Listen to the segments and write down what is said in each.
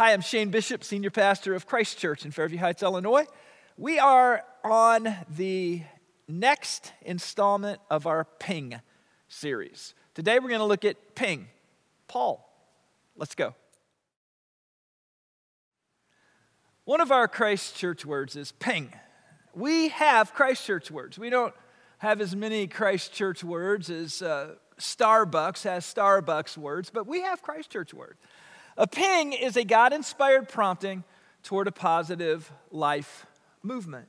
Hi, I'm Shane Bishop, Senior Pastor of Christ Church in Fairview Heights, Illinois. We are on the next installment of our Ping series. Today we're going to look at Ping, Paul. Let's go. One of our Christ Church words is Ping. We have Christ Church words. We don't have as many Christ Church words as Starbucks has Starbucks words, but we have Christ Church words. A ping is a God-inspired prompting toward a positive life movement.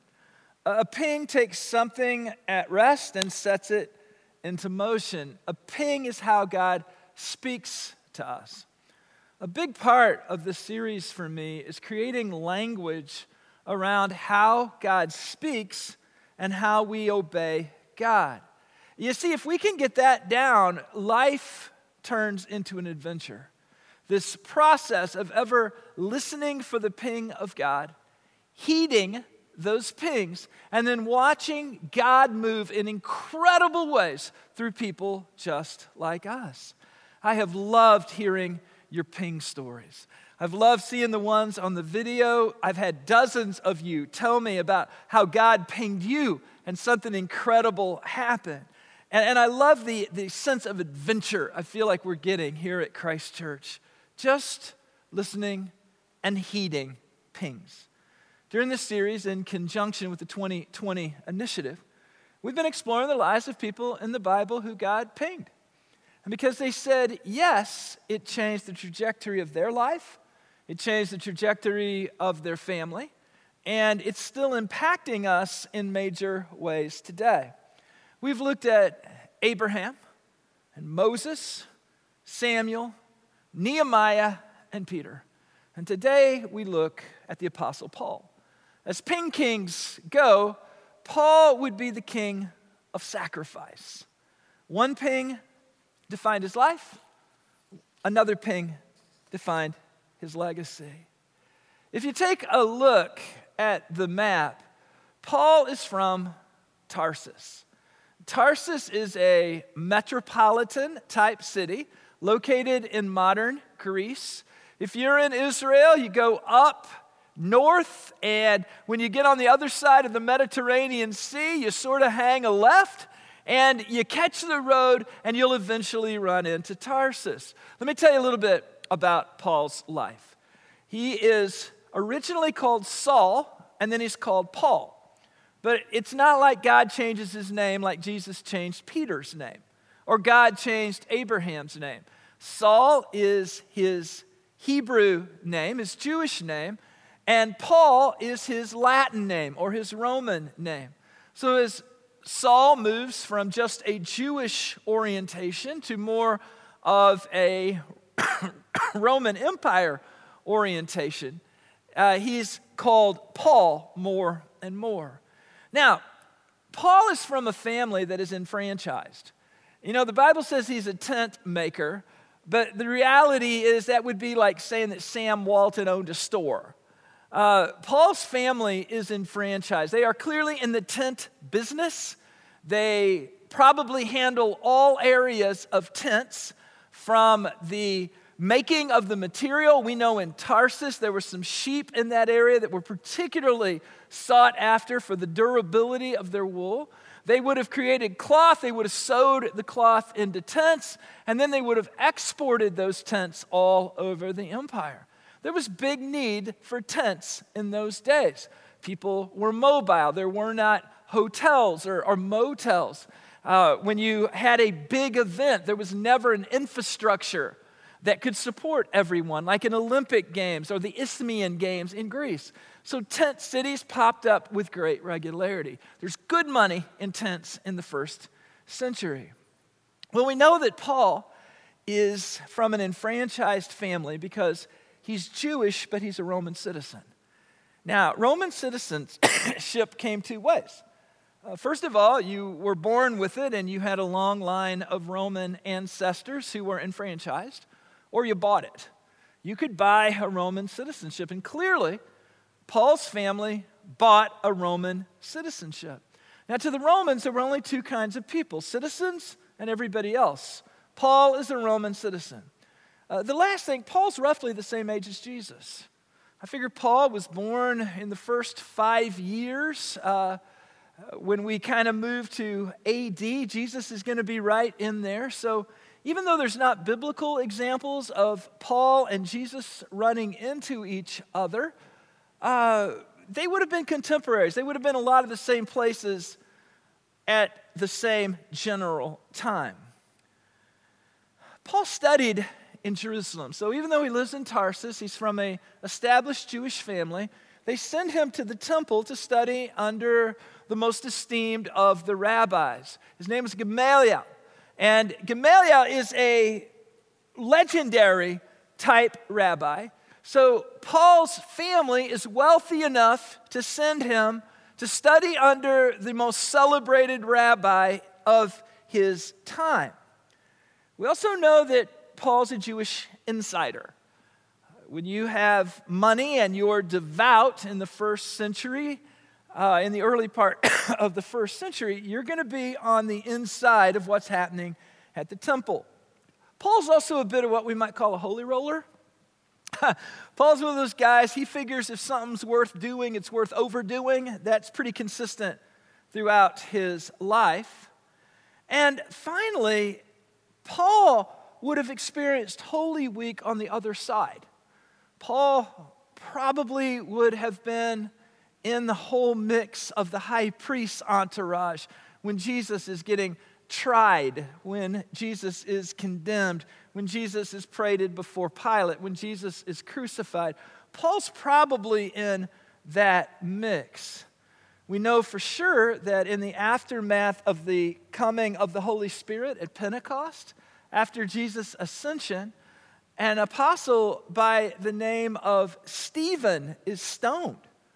A ping takes something at rest and sets it into motion. A ping is how God speaks to us. A big part of this series for me is creating language around how God speaks and how we obey God. You see, if we can get that down, life turns into an adventure. This process of ever listening for the ping of God, heeding those pings, and then watching God move in incredible ways through people just like us. I have loved hearing your ping stories. I've loved seeing the ones on the video. I've had dozens of you tell me about how God pinged you and something incredible happened. And I love the sense of adventure I feel like we're getting here at Christ Church. Just listening and heeding pings. During this series, in conjunction with the 2020 initiative, we've been exploring the lives of people in the Bible who God pinged. And because they said yes, it changed the trajectory of their life, it changed the trajectory of their family, and it's still impacting us in major ways today. We've looked at Abraham and Moses, Samuel, Nehemiah, and Peter. And today we look at the Apostle Paul. As ping kings go, Paul would be the king of sacrifice. One ping defined his life, another ping defined his legacy. If you take a look at the map, Paul is from Tarsus. Tarsus is a metropolitan type city located in modern Greece. If you're in Israel, you go up north, and when you get on the other side of the Mediterranean Sea, you sort of hang a left, and you catch the road, and you'll eventually run into Tarsus. Let me tell you a little bit about Paul's life. He is originally called Saul, and then he's called Paul. But it's not like God changes his name like Jesus changed Peter's name, or God changed Abraham's name. Saul is his Hebrew name, his Jewish name, and Paul is his Latin name or his Roman name. So as Saul moves from just a Jewish orientation to more of a Roman Empire orientation, he's called Paul more and more. Now, Paul is from a family that is enfranchised. You know, the Bible says he's a tent maker, but the reality is that would be like saying that Sam Walton owned a store. Paul's family is enfranchised. They are clearly in the tent business. They probably handle all areas of tents, from the making of the material. We know in Tarsus there were some sheep in that area that were particularly sought after for the durability of their wool. They would have created cloth, they would have sewed the cloth into tents, and then they would have exported those tents all over the empire. There was big need for tents in those days. People were mobile. There were not hotels or motels. When you had a big event, there was never an infrastructure that could support everyone, like an Olympic Games or the Isthmian Games in Greece. So tent cities popped up with great regularity. There's good money in tents in the first century. Well, we know that Paul is from an enfranchised family because he's Jewish, but he's a Roman citizen. Now, Roman citizenship came two ways. First of all, you were born with it and you had a long line of Roman ancestors who were enfranchised, or you bought it. You could buy a Roman citizenship, and clearly, Paul's family bought a Roman citizenship. Now, to the Romans, there were only two kinds of people, citizens and everybody else. Paul is a Roman citizen. The last thing, Paul's roughly the same age as Jesus. I figure Paul was born in the first 5 years. When we kind of move to AD, Jesus is going to be right in there. So even though there's not biblical examples of Paul and Jesus running into each other, they would have been contemporaries. They would have been a lot of the same places at the same general time. Paul studied in Jerusalem. So even though he lives in Tarsus, he's from an established Jewish family. They send him to the temple to study under the most esteemed of the rabbis. His name is Gamaliel. And Gamaliel is a legendary type rabbi. So Paul's family is wealthy enough to send him to study under the most celebrated rabbi of his time. We also know that Paul's a Jewish insider. When you have money and you're devout in the first century, in the early part of the first century, you're going to be on the inside of what's happening at the temple. Paul's also a bit of what we might call a holy roller. Paul's one of those guys, he figures if something's worth doing, it's worth overdoing. That's pretty consistent throughout his life. And finally, Paul would have experienced Holy Week on the other side. Paul probably would have been in the whole mix of the high priest's entourage when Jesus is getting tried, when Jesus is condemned, when Jesus is paraded before Pilate, when Jesus is crucified. Paul's probably in that mix. We know for sure that in the aftermath of the coming of the Holy Spirit at Pentecost, after Jesus' ascension, an apostle by the name of Stephen is stoned.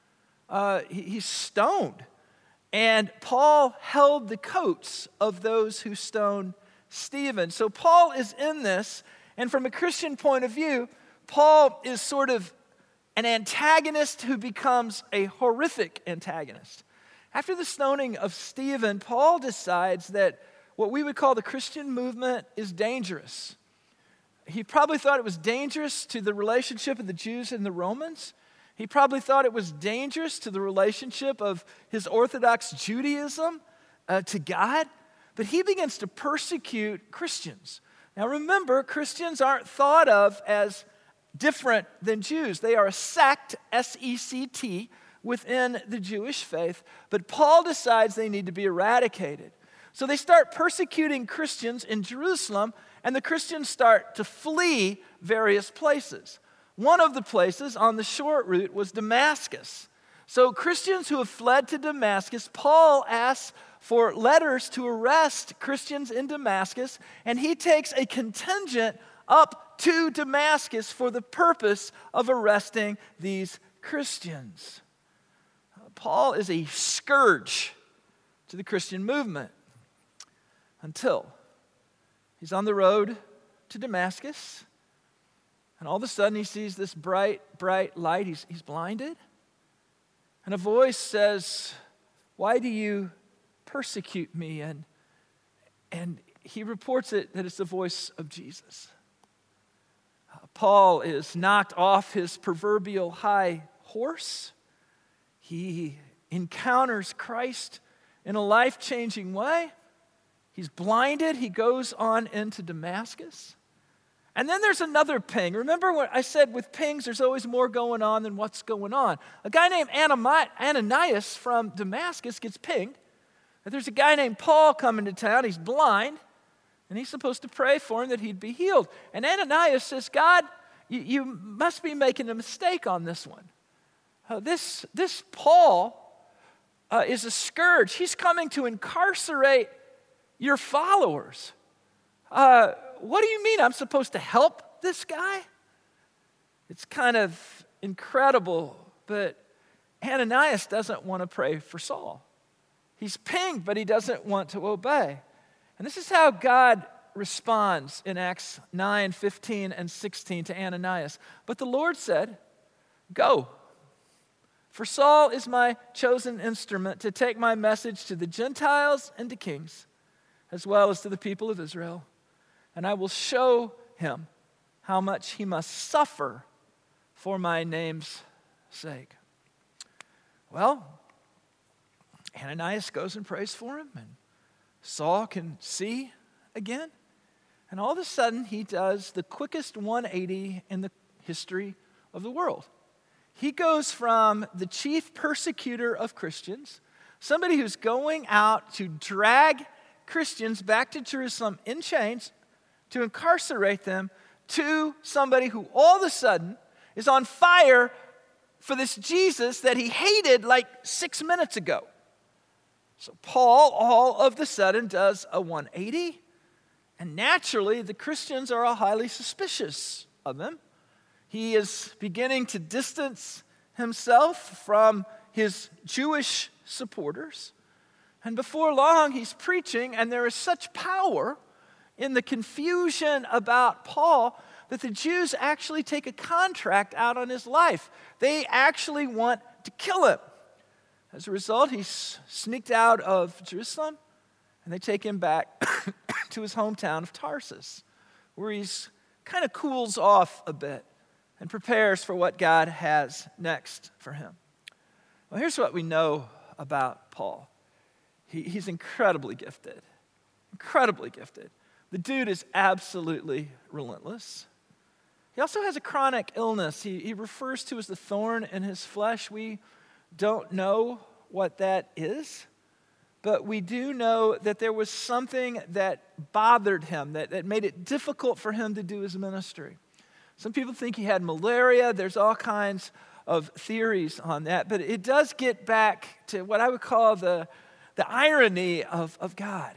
He's stoned. And Paul held the coats of those who stoned Stephen. So Paul is in this, and from a Christian point of view, Paul is sort of an antagonist who becomes a horrific antagonist. After the stoning of Stephen, Paul decides that what we would call the Christian movement is dangerous. He probably thought it was dangerous to the relationship of the Jews and the Romans. He probably thought it was dangerous to the relationship of his Orthodox Judaism to God. But he begins to persecute Christians. Now remember, Christians aren't thought of as different than Jews. They are a sect, S-E-C-T, within the Jewish faith. But Paul decides they need to be eradicated. So they start persecuting Christians in Jerusalem, and the Christians start to flee various places. One of the places on the short route was Damascus. So Christians who have fled to Damascus, Paul asks for letters to arrest Christians in Damascus, and he takes a contingent up to Damascus for the purpose of arresting these Christians. Paul is a scourge to the Christian movement until he's on the road to Damascus. And all of a sudden he sees this bright, bright light. He's blinded. And a voice says, "Why do you persecute me?" And he reports that it's the voice of Jesus. Paul is knocked off his proverbial high horse. He encounters Christ in a life-changing way. He's blinded. He goes on into Damascus. And then there's another ping. Remember what I said with pings, there's always more going on than what's going on. A guy named Ananias from Damascus gets pinged. And there's a guy named Paul coming to town. He's blind. And he's supposed to pray for him that he'd be healed. And Ananias says, "God, you must be making a mistake on this one. This Paul is a scourge. He's coming to incarcerate your followers. What do you mean I'm supposed to help this guy?" It's kind of incredible, but Ananias doesn't want to pray for Saul. He's pinged, but he doesn't want to obey. And this is how God responds in Acts 9, 15, and 16 to Ananias. "But the Lord said, 'Go, for Saul is my chosen instrument to take my message to the Gentiles and to kings, as well as to the people of Israel. And I will show him how much he must suffer for my name's sake. Well, Ananias goes and prays for him, and Saul can see again. And all of a sudden, he does the quickest 180 in the history of the world. He goes from the chief persecutor of Christians, somebody who's going out to drag Christians back to Jerusalem in chains to incarcerate them, to somebody who all of a sudden is on fire for this Jesus that he hated like 6 minutes ago. So Paul all of a sudden does a 180, and naturally the Christians are all highly suspicious of him. He is beginning to distance himself from his Jewish supporters. And before long, he's preaching, and there is such power in the confusion about Paul that the Jews actually take a contract out on his life. They actually want to kill him. As a result, he's sneaked out of Jerusalem, and they take him back to his hometown of Tarsus, where he's kind of cools off a bit and prepares for what God has next for him. Well, here's what we know about Paul. He's incredibly gifted. Incredibly gifted. The dude is absolutely relentless. He also has a chronic illness. He refers to as the thorn in his flesh. We don't know what that is, but we do know that there was something that bothered him, that made it difficult for him to do his ministry. Some people think he had malaria. There's all kinds of theories on that, but it does get back to what I would call the irony of God.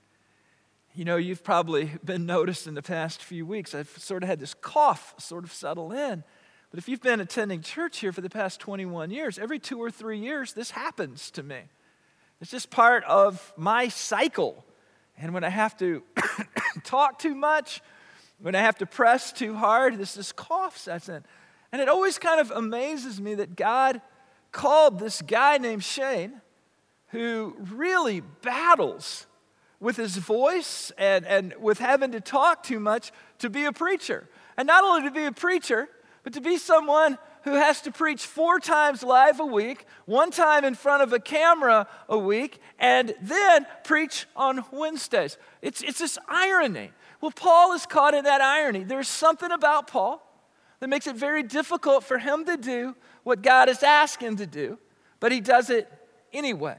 You know, you've probably been noticed in the past few weeks, I've sort of had this cough sort of settle in. But if you've been attending church here for the past 21 years, every 2 or 3 years, this happens to me. It's just part of my cycle. And when I have to talk too much, when I have to press too hard, this cough sets in. And it always kind of amazes me that God called this guy named Shane, who really battles with his voice and with having to talk too much, to be a preacher. And not only to be a preacher, but to be someone who has to preach 4 times live a week, 1 time in front of a camera a week, and then preach on Wednesdays. It's this irony. Well, Paul is caught in that irony. There's something about Paul that makes it very difficult for him to do what God has asked him to do, but he does it anyway.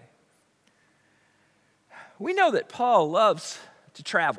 We know that Paul loves to travel.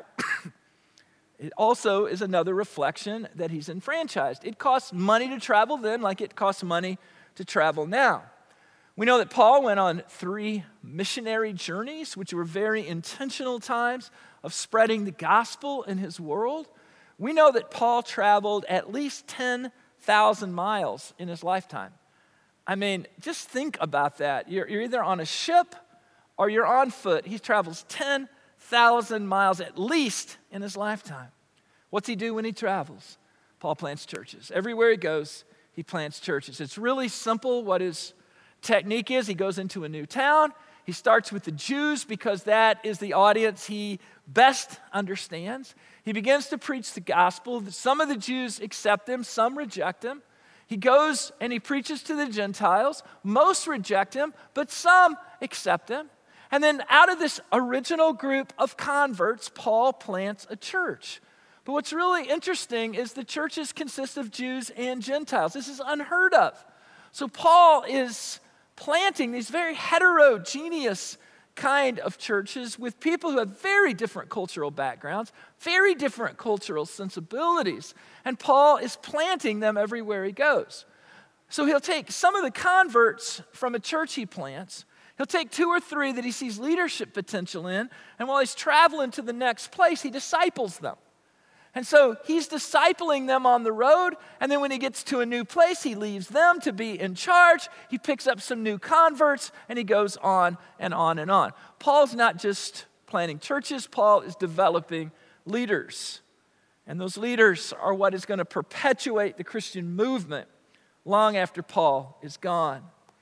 It also is another reflection that he's enfranchised. It costs money to travel then, like it costs money to travel now. We know that Paul went on 3 missionary journeys, which were very intentional times of spreading the gospel in his world. We know that Paul traveled at least 10,000 miles in his lifetime. I mean, just think about that. You're either on a ship or you're on foot. He travels 10,000 miles at least in his lifetime. What's he do when he travels? Paul plants churches. Everywhere he goes, he plants churches. It's really simple what his technique is. He goes into a new town. He starts with the Jews because that is the audience he best understands. He begins to preach the gospel. Some of the Jews accept him, some reject him. He goes and he preaches to the Gentiles. Most reject him, but some accept him. And then out of this original group of converts, Paul plants a church. But what's really interesting is the churches consist of Jews and Gentiles. This is unheard of. So Paul is planting these very heterogeneous kind of churches with people who have very different cultural backgrounds, very different cultural sensibilities. And Paul is planting them everywhere he goes. So he'll take some of the converts from a church he plants. He'll take 2 or 3 that he sees leadership potential in, and while he's traveling to the next place, he disciples them. And so he's discipling them on the road, and then when he gets to a new place, he leaves them to be in charge. He picks up some new converts, and he goes on and on and on. Paul's not just planting churches, Paul is developing leaders. And those leaders are what is going to perpetuate the Christian movement long after Paul is gone.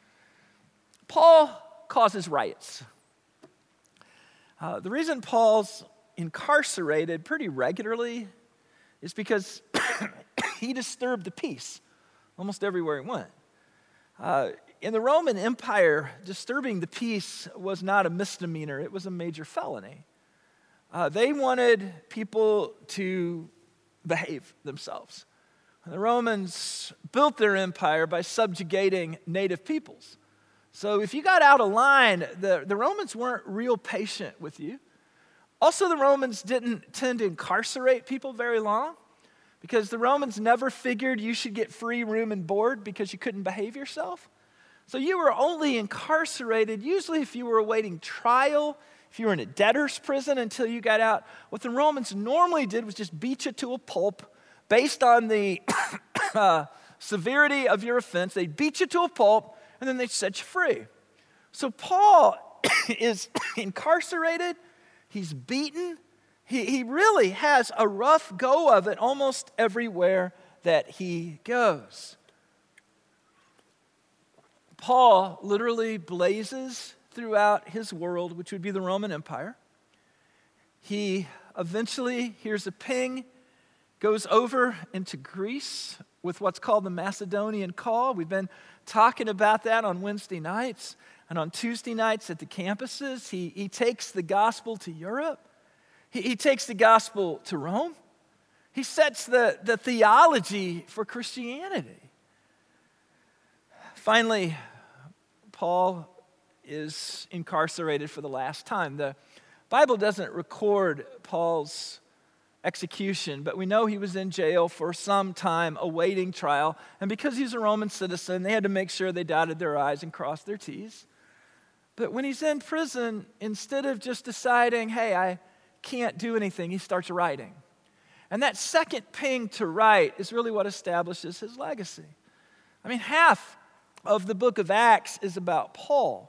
Paul causes riots. The reason Paul's incarcerated pretty regularly is because he disturbed the peace almost everywhere he went. In the Roman Empire, disturbing the peace was not a misdemeanor, it was a major felony. They wanted people to behave themselves. The Romans built their empire by subjugating native peoples. So if you got out of line, the Romans weren't real patient with you. Also, the Romans didn't tend to incarcerate people very long because the Romans never figured you should get free room and board because you couldn't behave yourself. So you were only incarcerated usually if you were awaiting trial, if you were in a debtor's prison until you got out. What the Romans normally did was just beat you to a pulp based on the severity of your offense. They'd beat you to a pulp and then they'd set you free. So Paul is incarcerated, he's beaten, he really has a rough go of it almost everywhere that he goes. Paul literally blazes throughout his world, which would be the Roman Empire. He eventually hears a ping, goes over into Greece with what's called the Macedonian Call. We've been talking about that on Wednesday nights and on Tuesday nights at the campuses. He takes the gospel to Europe. He takes the gospel to Rome. He sets the theology for Christianity. Finally, Paul is incarcerated for the last time. The Bible doesn't record Paul's execution, but we know he was in jail for some time awaiting trial. And because he's a Roman citizen, they had to make sure they dotted their I's and crossed their T's. But when he's in prison, instead of just deciding, hey, I can't do anything, he starts writing. And that second ping to write is really what establishes his legacy. I mean, half of the book of Acts is about Paul.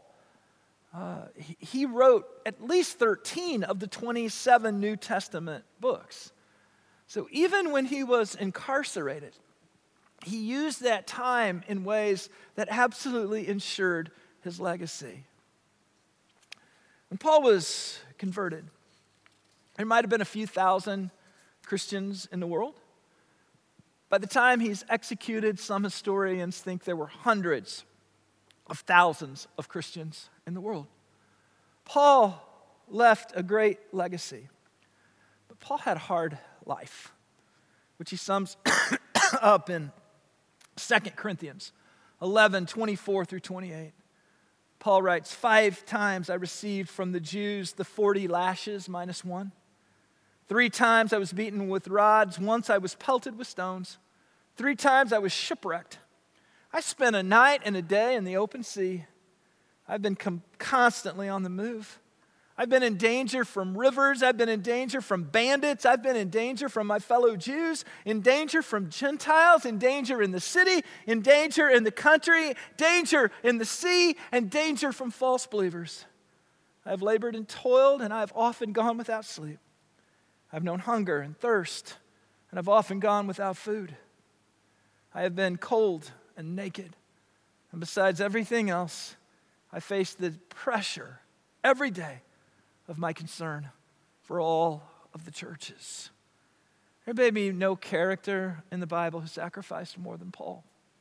He wrote at least 13 of the 27 New Testament books. So even when he was incarcerated, he used that time in ways that absolutely ensured his legacy. When Paul was converted, there might have been a few thousand Christians in the world. By the time he's executed, some historians think there were hundreds of thousands of Christians in the world. Paul left a great legacy, but Paul had a hard life, which he sums up in 2 Corinthians 11:24-28. Paul writes, 5 times I received from the Jews the 40 lashes minus 1. 3 times I was beaten with rods. Once I was pelted with stones. 3 times I was shipwrecked. I spent a night and a day in the open sea. I've been constantly on the move. I've been in danger from rivers. I've been in danger from bandits. I've been in danger from my fellow Jews, in danger from Gentiles, in danger in the city, in danger in the country, danger in the sea, and danger from false believers. I've labored and toiled, and I've often gone without sleep. I've known hunger and thirst, and I've often gone without food. I have been cold and naked, and besides everything else, I face the pressure every day of my concern for all of the churches. There may be no character in the Bible who sacrificed more than Paul.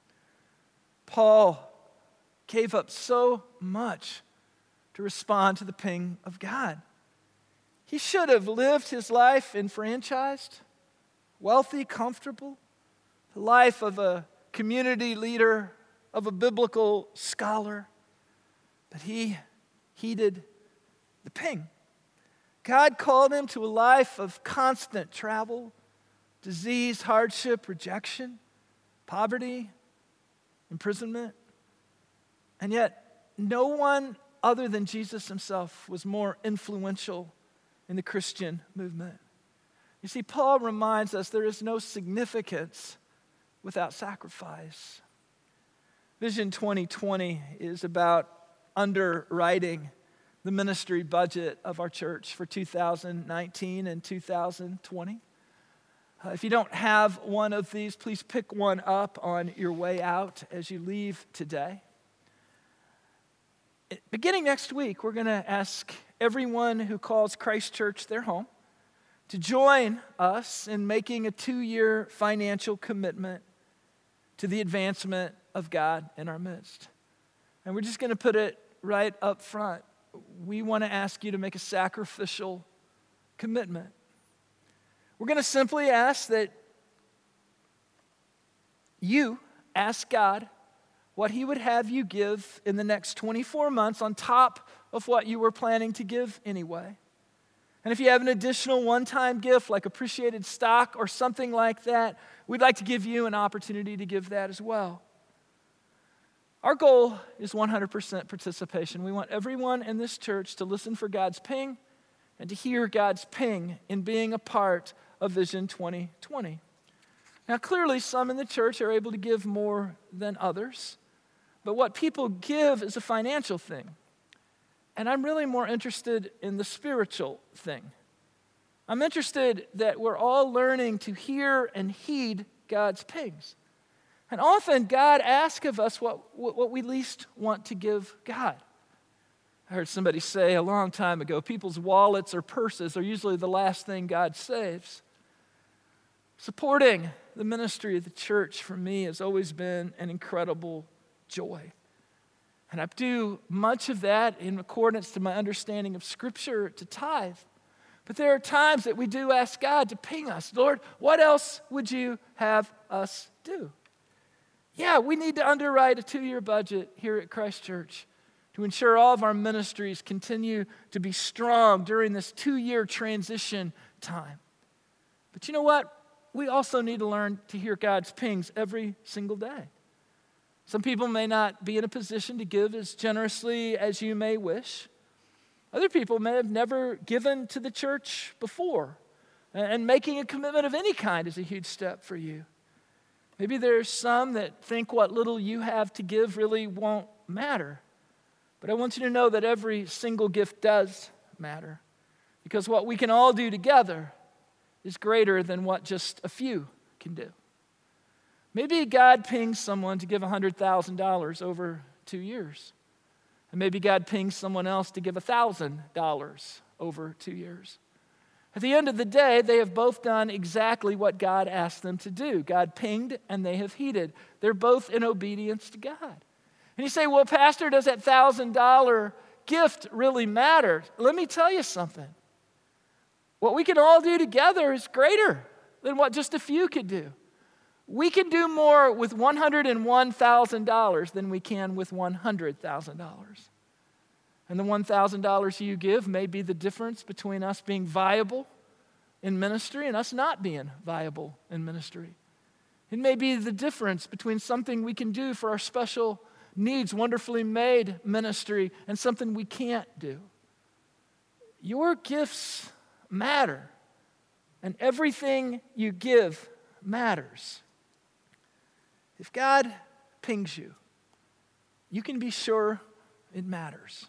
Paul gave up so much to respond to the ping of God. He should have lived his life enfranchised, wealthy, comfortable, the life of a community leader, of a biblical scholar. But he heeded the ping. God called him to a life of constant travel, disease, hardship, rejection, poverty, imprisonment. And yet, no one other than Jesus himself was more influential in the Christian movement. You see, Paul reminds us there is no significance without sacrifice. Vision 2020 is about underwriting the ministry budget of our church for 2019 and 2020. If you don't have one of these, please pick one up on your way out as you leave today. Beginning next week, we're going to ask everyone who calls Christ Church their home to join us in making a 2-year financial commitment to the advancement of God in our midst. And we're just going to put it right up front. We want to ask you to make a sacrificial commitment. We're going to simply ask that you ask God what He would have you give in the next 24 months on top of what you were planning to give anyway. And if you have an additional one-time gift like appreciated stock or something like that, we'd like to give you an opportunity to give that as well. Our goal is 100% participation. We want everyone in this church to listen for God's ping and to hear God's ping in being a part of Vision 2020. Now, clearly, some in the church are able to give more than others, but what people give is a financial thing. And I'm really more interested in the spiritual thing. I'm interested that we're all learning to hear and heed God's pings. And often God asks of us what we least want to give God. I heard somebody say a long time ago, people's wallets or purses are usually the last thing God saves. Supporting the ministry of the church for me has always been an incredible joy. And I do much of that in accordance to my understanding of Scripture to tithe. But there are times that we do ask God to ping us. Lord, what else would you have us do? Yeah, we need to underwrite a 2-year budget here at Christ Church to ensure all of our ministries continue to be strong during this 2-year transition time. But you know what? We also need to learn to hear God's pings every single day. Some people may not be in a position to give as generously as you may wish. Other people may have never given to the church before, and making a commitment of any kind is a huge step for you. Maybe there's some that think what little you have to give really won't matter. But I want you to know that every single gift does matter, because what we can all do together is greater than what just a few can do. Maybe God pings someone to give $100,000 over 2 years. And maybe God pings someone else to give $1,000 over 2 years. At the end of the day, they have both done exactly what God asked them to do. God pinged and they have heeded. They're both in obedience to God. And you say, well, Pastor, does that $1,000 gift really matter? Let me tell you something. What we can all do together is greater than what just a few could do. We can do more with $101,000 than we can with $100,000. And the $1,000 you give may be the difference between us being viable in ministry and us not being viable in ministry. It may be the difference between something we can do for our special needs, wonderfully made ministry, and something we can't do. Your gifts matter, and everything you give matters. If God pings you, you can be sure it matters.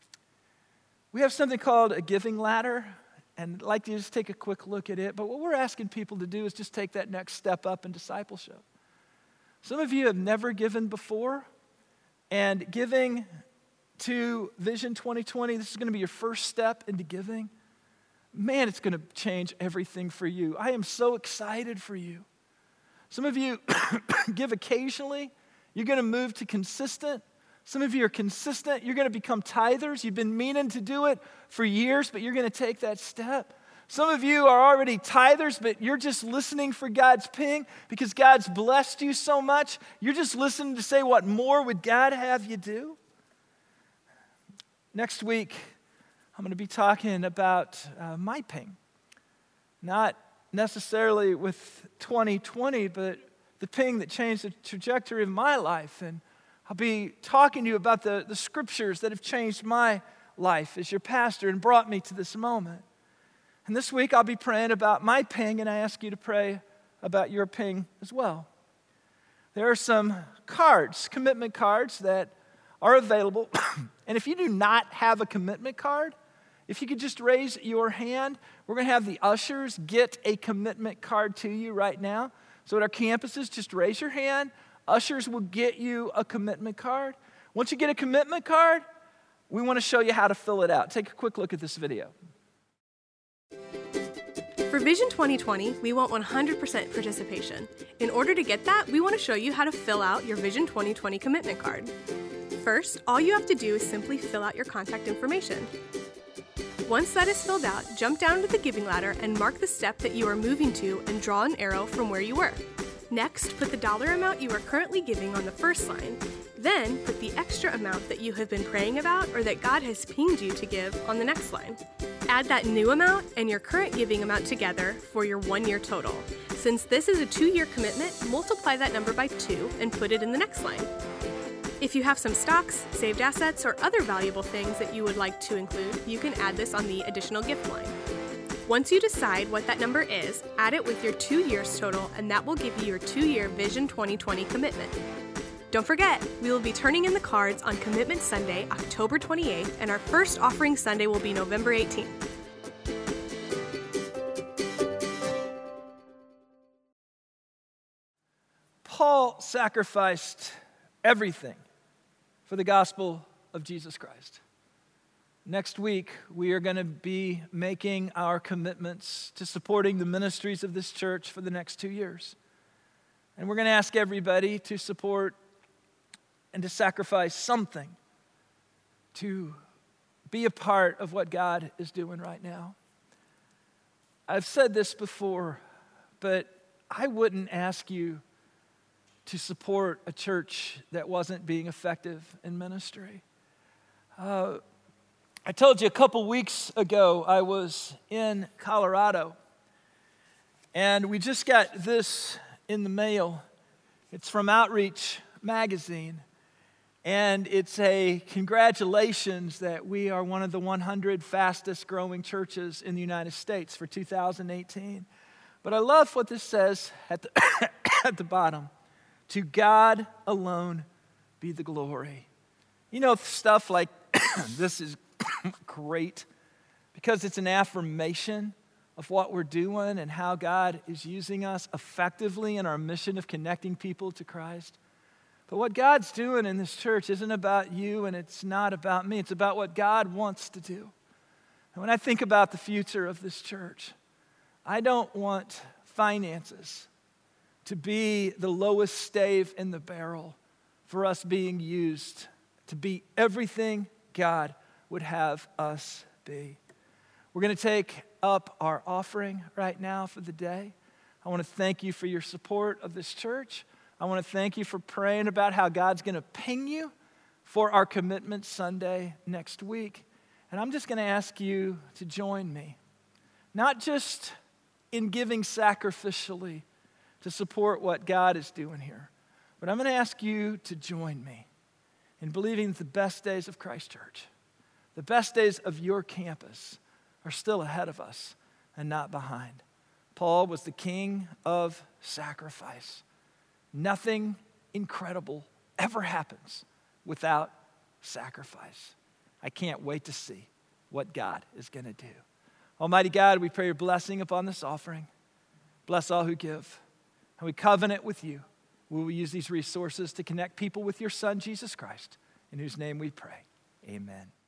We have something called a giving ladder, and I'd like to just take a quick look at it. But what we're asking people to do is just take that next step up in discipleship. Some of you have never given before, and giving to Vision 2020, this is going to be your first step into giving. Man, it's going to change everything for you. I am so excited for you. Some of you give occasionally. You're going to move to consistent. Some of you are consistent. You're going to become tithers. You've been meaning to do it for years, but you're going to take that step. Some of you are already tithers, but you're just listening for God's ping because God's blessed you so much. You're just listening to say, what more would God have you do? Next week, I'm going to be talking about my ping. Not necessarily with 2020, but the ping that changed the trajectory of my life. And I'll be talking to you about the scriptures that have changed my life as your pastor and brought me to this moment. And this week I'll be praying about my ping, and I ask you to pray about your ping as well. There are some cards, commitment cards that are available. And if you do not have a commitment card, if you could just raise your hand, we're going to have the ushers get a commitment card to you right now. So at our campuses, just raise your hand. Ushers will get you a commitment card. Once you get a commitment card, we want to show you how to fill it out. Take a quick look at this video. For Vision 2020, we want 100% participation. In order to get that, we want to show you how to fill out your Vision 2020 commitment card. First, all you have to do is simply fill out your contact information. Once that is filled out, jump down to the giving ladder and mark the step that you are moving to and draw an arrow from where you were. Next, put the dollar amount you are currently giving on the first line. Then, put the extra amount that you have been praying about or that God has pinged you to give on the next line. Add that new amount and your current giving amount together for your 1-year total. Since this is a 2-year commitment, multiply that number by 2 and put it in the next line. If you have some stocks, saved assets, or other valuable things that you would like to include, you can add this on the additional gift line. Once you decide what that number is, add it with your 2 years total, and that will give you your 2-year Vision 2020 commitment. Don't forget, we will be turning in the cards on Commitment Sunday, October 28th, and our first offering Sunday will be November 18th. Paul sacrificed everything for the gospel of Jesus Christ. Next week, we are going to be making our commitments to supporting the ministries of this church for the next 2 years. And we're going to ask everybody to support and to sacrifice something to be a part of what God is doing right now. I've said this before, but I wouldn't ask you to support a church that wasn't being effective in ministry. I told you a couple weeks ago I was in Colorado, and we just got this in the mail. It's from Outreach Magazine, and it's a congratulations that we are one of the 100 fastest growing churches in the United States for 2018. But I love what this says at the bottom. To God alone be the glory. You know, stuff like this is great because it's an affirmation of what we're doing and how God is using us effectively in our mission of connecting people to Christ. But what God's doing in this church isn't about you and it's not about me. It's about what God wants to do. And when I think about the future of this church, I don't want finances to be the lowest stave in the barrel for us being used to be everything God would have us be. We're going to take up our offering right now for the day. I want to thank you for your support of this church. I want to thank you for praying about how God's going to ping you for our Commitment Sunday next week. And I'm just going to ask you to join me, not just in giving sacrificially to support what God is doing here, but I'm going to ask you to join me in believing that the best days of Christ Church, the best days of your campus are still ahead of us and not behind. Paul was the king of sacrifice. Nothing incredible ever happens without sacrifice. I can't wait to see what God is going to do. Almighty God, we pray your blessing upon this offering. Bless all who give. And we covenant with you. We will use these resources to connect people with your Son, Jesus Christ, in whose name we pray. Amen.